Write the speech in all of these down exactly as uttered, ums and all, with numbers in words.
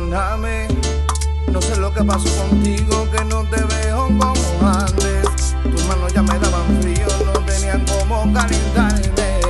perdóname. No sé lo que pasó contigo, que no te veo como antes. Tus manos ya me daban frío, no tenían cómo calentarme.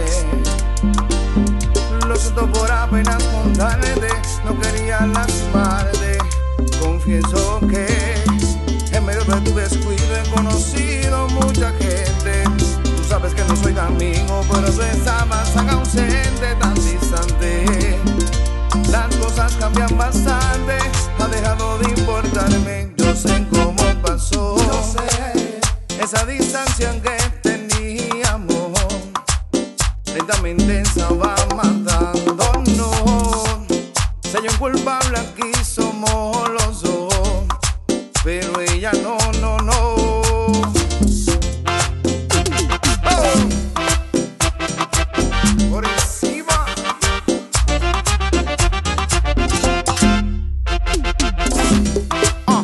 Lo siento por apenas contarte, no quería lastimarte. Confieso que en medio de tu descuido he conocido mucha gente. Tú sabes que no soy tu amigo, pero tú estabas tan ausente, tan distante. Las cosas cambian bastante, ha dejado de importarme. Yo sé cómo pasó, yo sé esa distancia que teníamos, lentamente estaba matándonos. Soy un culpable, aquí somos los dos, pero ella no, no, no. Oh. Por encima. Oh.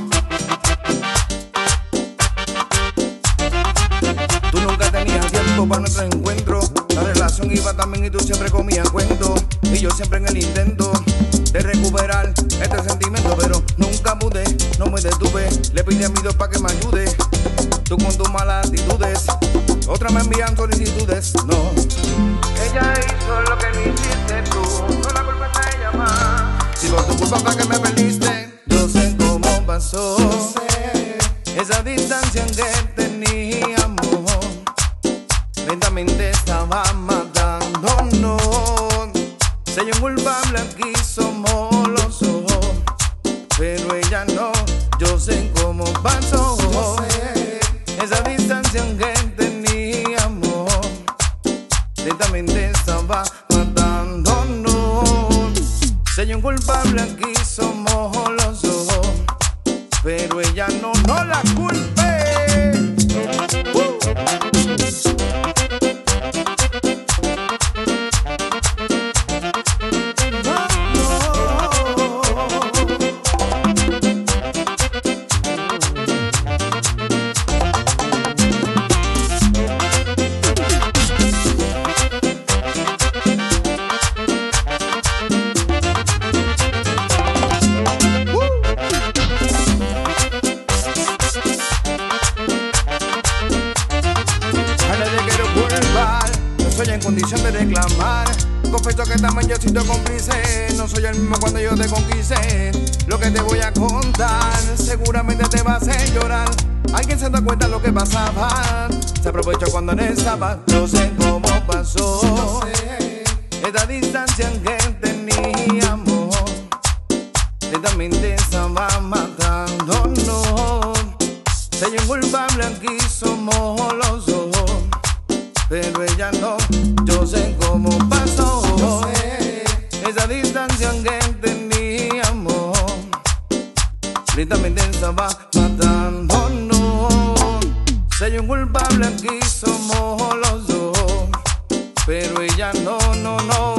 Tú nunca tenías tiempo para nuestro encuentro. La relación iba también y tú siempre comías cuento. Y yo siempre en el intento de recuperar este sentimiento, pero nunca pude, no me detuve. Le pedí a mi Dios para que me ayude. Tú con tus malas actitudes, otras me envían solicitudes. No, ella hizo lo que me hiciste tú, no la culpa es de ella más. Si por tu culpa fue que me perdiste, yo sé cómo pasó. Yo sé esa distancia que teníamos, lentamente estaba matándonos. Soy un culpable, aquí somos los ojos, pero ella no. Yo sé cómo pasó. Yo sé esa distancia que teníamos, lentamente estaba matándonos. Soy un culpable, aquí somos los ojos, pero ella no, no la culpe. Uh. Soy en condición de reclamar. Confieso que también yo siento cómplice. No soy el mismo cuando yo te conquisté. Lo que te voy a contar seguramente te va a hacer llorar. Alguien se da cuenta de lo que pasaba, se aprovechó cuando no estaba. Yo sé cómo pasó. Yo sé esta distancia que teníamos, lentamente estaba matándonos. Soy un culpable, aquí somos los dos, pero ella no. Yo sé cómo pasó. Yo sé esa distancia que teníamos, lentamente estaba matándonos. Soy un culpable, aquí somos los dos, pero ella no, no, no.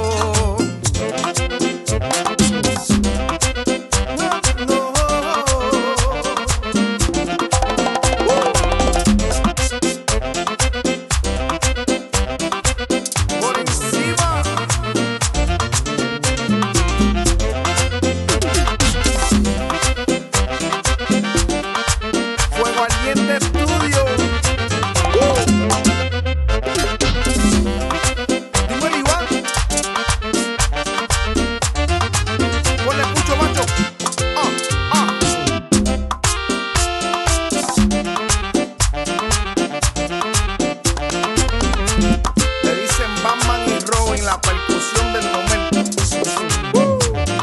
La percusión del momento. Uh.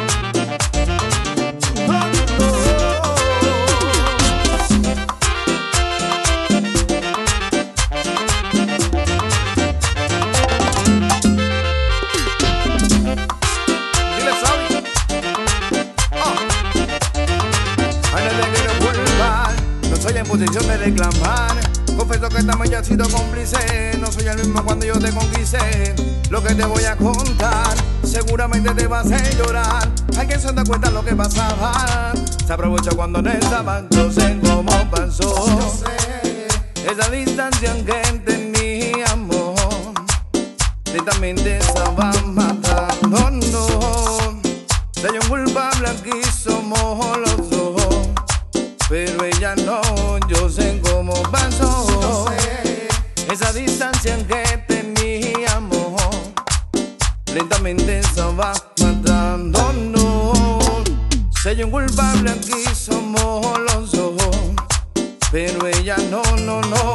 Dile, Sabi. Oh. Ay, no te quiero culpar, no soy en posición de reclamar. Confieso que también ya he sido cómplice. No soy el mismo cuando yo te conquisté. Lo que te voy a contar seguramente te va a hacer llorar. Alguien se da cuenta de lo que pasaba, se aprovechó cuando no estaba. Yo sé cómo pasó. Yo sé esa distancia que teníamos, lentamente estaba matándonos. Soy un culpable, aquí Sello inculpable aquí somos los dos, pero ella no, no, no.